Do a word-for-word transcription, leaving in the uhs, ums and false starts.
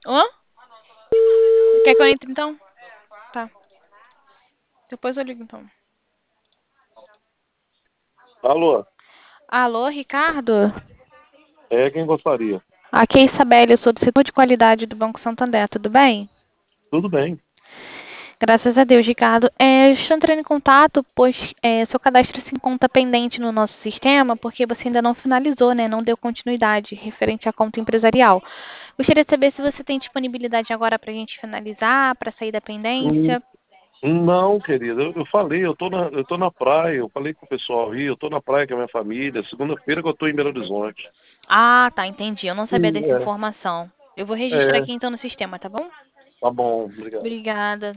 Hã? Quer que eu entre então? Tá. Depois eu ligo então. Alô, Alô, Ricardo? é quem gostaria? Aqui é Isabelle, eu sou do setor de qualidade do Banco Santander, tudo bem? Tudo bem. Graças a Deus, Ricardo. É, eu estou entrando em contato, pois é, seu cadastro se encontra pendente no nosso sistema, porque você ainda não finalizou, né? Não deu continuidade referente à conta empresarial. Gostaria de saber se você tem disponibilidade agora para a gente finalizar, para sair da Hum, pendência. Não, querida, eu, eu falei, eu tô, na, eu tô na praia, eu falei com o pessoal aí, eu tô na praia com a minha família, segunda-feira que eu tô em Belo Horizonte. Ah, tá, entendi. Eu não sabia Hum, dessa É, informação. Eu vou registrar é, aqui então no sistema, tá bom? tá bom, obrigado. Obrigada.